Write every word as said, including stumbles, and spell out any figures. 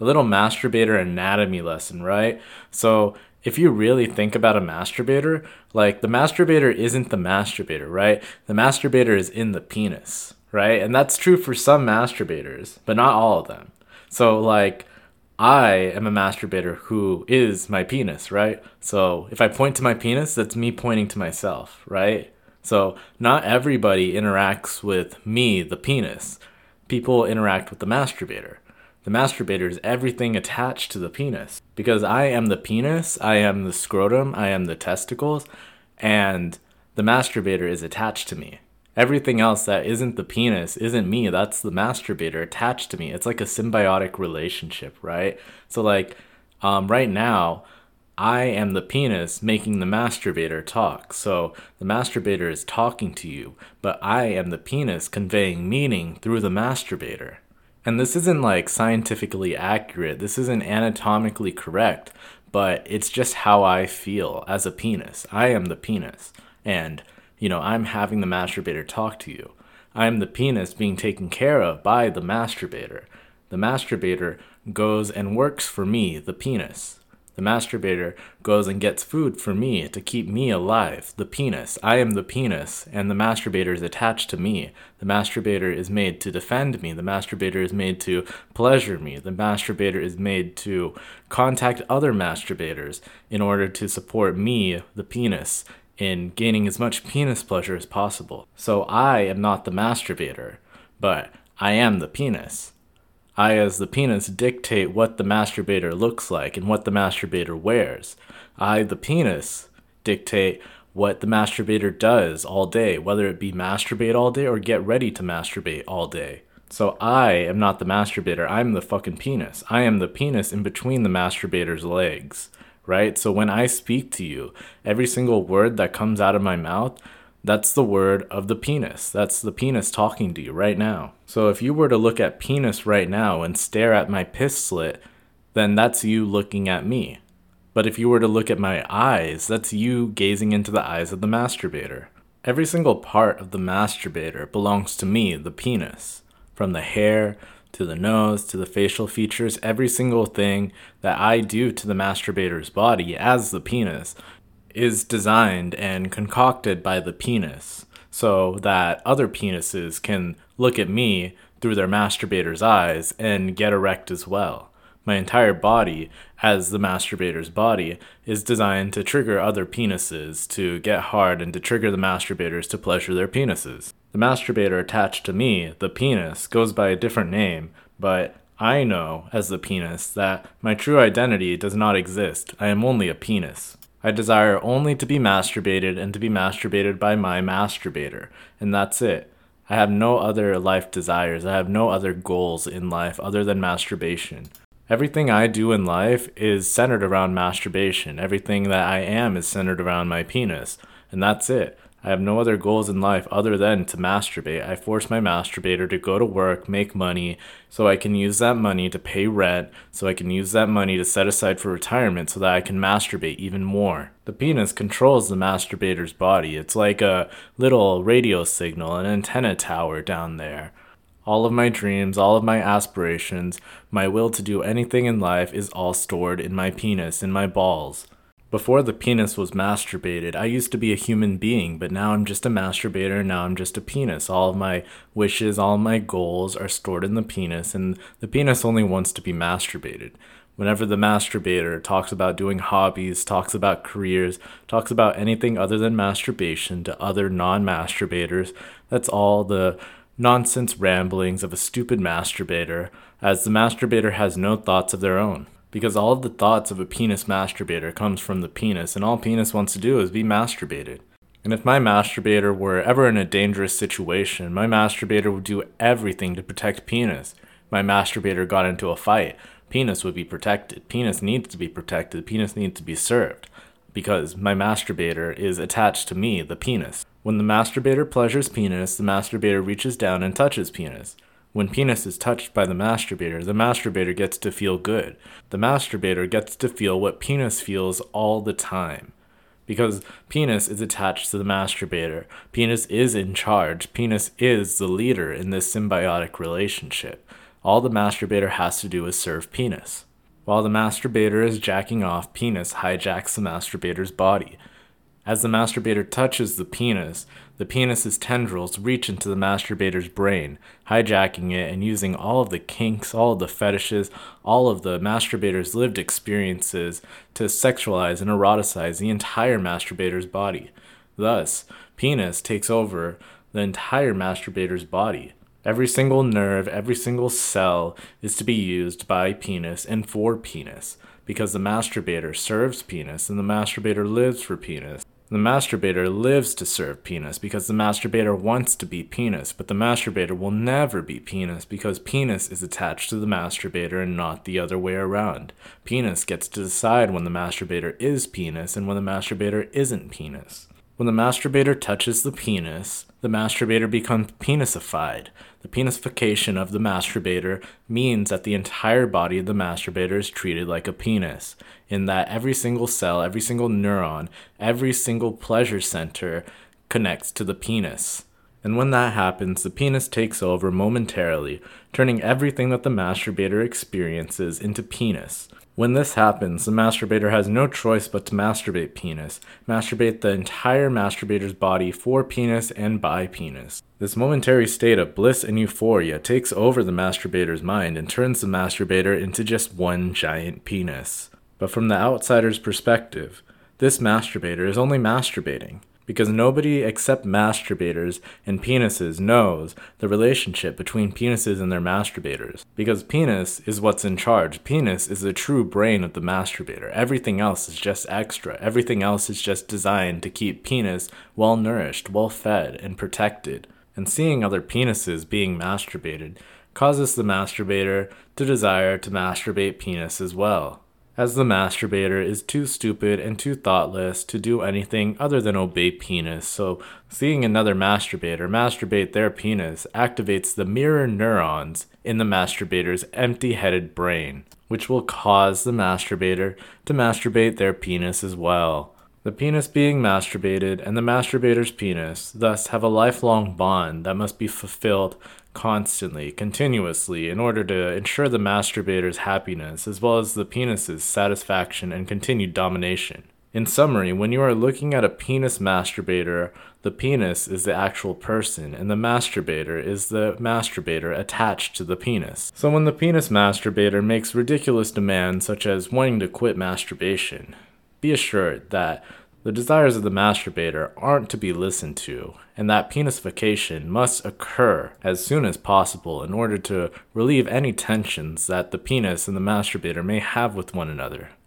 a little masturbator anatomy lesson, right? So if you really think about a masturbator, like the masturbator isn't the masturbator, right? The masturbator is in the penis, right? And that's true for some masturbators, but not all of them. So like I am a masturbator who is my penis, right? So if I point to my penis, that's me pointing to myself, right? So not everybody interacts with me, the penis. People interact with the masturbator. The masturbator is everything attached to the penis. Because I am the penis, I am the scrotum, I am the testicles, and the masturbator is attached to me. Everything else that isn't the penis isn't me. That's the masturbator attached to me. It's like a symbiotic relationship, right? So, like, um, right now, I am the penis making the masturbator talk. So the masturbator is talking to you, but I am the penis conveying meaning through the masturbator. And this isn't like scientifically accurate, this isn't anatomically correct, but it's just how I feel as a penis. I am the penis. And, you know, I'm having the masturbator talk to you. I am the penis being taken care of by the masturbator. The masturbator goes and works for me, the penis. The masturbator goes and gets food for me to keep me alive, the penis. I am the penis, and the masturbator is attached to me. The masturbator is made to defend me. The masturbator is made to pleasure me. The masturbator is made to contact other masturbators in order to support me, the penis, in gaining as much penis pleasure as possible. So I am not the masturbator, but I am the penis. I, as the penis, dictate what the masturbator looks like and what the masturbator wears. I, the penis, dictate what the masturbator does all day, whether it be masturbate all day or get ready to masturbate all day. So I am not the masturbator, I'm the fucking penis. I am the penis in between the masturbator's legs, right? So when I speak to you, every single word that comes out of my mouth, that's the word of the penis. That's the penis talking to you right now. So if you were to look at penis right now and stare at my piss slit, then that's you looking at me. But if you were to look at my eyes, that's you gazing into the eyes of the masturbator. Every single part of the masturbator belongs to me, the penis. From the hair, to the nose, to the facial features, every single thing that I do to the masturbator's body as the penis is designed and concocted by the penis so that other penises can look at me through their masturbator's eyes and get erect as well. My entire body, as the masturbator's body, is designed to trigger other penises to get hard and to trigger the masturbators to pleasure their penises. The masturbator attached to me, the penis, goes by a different name, but I know, as the penis, that my true identity does not exist. I am only a penis. I desire only to be masturbated and to be masturbated by my masturbator, and that's it. I have no other life desires. I have no other goals in life other than masturbation. Everything I do in life is centered around masturbation. Everything that I am is centered around my penis, and that's it. I have no other goals in life other than to masturbate. I force my masturbator to go to work, make money, so I can use that money to pay rent, so I can use that money to set aside for retirement so that I can masturbate even more. The penis controls the masturbator's body. It's like a little radio signal, an antenna tower down there. All of my dreams, all of my aspirations, my will to do anything in life is all stored in my penis, in my balls. Before the penis was masturbated, I used to be a human being, but now I'm just a masturbator, and now I'm just a penis. All of my wishes, all of my goals are stored in the penis, and the penis only wants to be masturbated. Whenever the masturbator talks about doing hobbies, talks about careers, talks about anything other than masturbation to other non-masturbators, that's all the nonsense ramblings of a stupid masturbator, as the masturbator has no thoughts of their own. Because all of the thoughts of a penis masturbator comes from the penis, and all penis wants to do is be masturbated. And if my masturbator were ever in a dangerous situation, my masturbator would do everything to protect penis. My masturbator got into a fight, penis would be protected. Penis needs to be protected. Penis needs to be served. Because my masturbator is attached to me, the penis. When the masturbator pleasures penis, the masturbator reaches down and touches penis. When penis is touched by the masturbator, the masturbator gets to feel good. The masturbator gets to feel what penis feels all the time. Because penis is attached to the masturbator. Penis is in charge. Penis is the leader in this symbiotic relationship. all the masturbator has to do is serve penis. While the masturbator is jacking off, penis hijacks the masturbator's body. As the masturbator touches the penis, the penis's tendrils reach into the masturbator's brain, hijacking it and using all of the kinks, all of the fetishes, all of the masturbator's lived experiences to sexualize and eroticize the entire masturbator's body. Thus, penis takes over the entire masturbator's body. Every single nerve, every single cell is to be used by penis and for penis, because the masturbator serves penis and the masturbator lives for penis. The masturbator lives to serve penis because the masturbator wants to be penis, but the masturbator will never be penis because penis is attached to the masturbator and not the other way around. Penis gets to decide when the masturbator is penis and when the masturbator isn't penis. When the masturbator touches the penis, the masturbator becomes penisified. The penisification of the masturbator means that the entire body of the masturbator is treated like a penis, in that every single cell, every single neuron, every single pleasure center connects to the penis. And when that happens, the penis takes over momentarily, turning everything that the masturbator experiences into penis. When this happens, the masturbator has no choice but to masturbate penis, masturbate the entire masturbator's body for penis and by penis. This momentary state of bliss and euphoria takes over the masturbator's mind and turns the masturbator into just one giant penis. But from the outsider's perspective, this masturbator is only masturbating, because nobody except masturbators and penises knows the relationship between penises and their masturbators. Because penis is what's in charge. Penis is the true brain of the masturbator. Everything else is just extra. Everything else is just designed to keep penis well nourished, well fed, and protected. And seeing other penises being masturbated causes the masturbator to desire to masturbate penis as well, as the masturbator is too stupid and too thoughtless to do anything other than obey penis. So seeing another masturbator masturbate their penis activates the mirror neurons in the masturbator's empty-headed brain, which will cause the masturbator to masturbate their penis as well. The penis being masturbated and the masturbator's penis thus have a lifelong bond that must be fulfilled constantly, continuously, in order to ensure the masturbator's happiness as well as the penis's satisfaction and continued domination. In summary, when you are looking at a penis masturbator, the penis is the actual person and the masturbator is the masturbator attached to the penis. So when the penis masturbator makes ridiculous demands such as wanting to quit masturbation, be assured that the desires of the masturbator aren't to be listened to, and that penisification must occur as soon as possible in order to relieve any tensions that the penis and the masturbator may have with one another.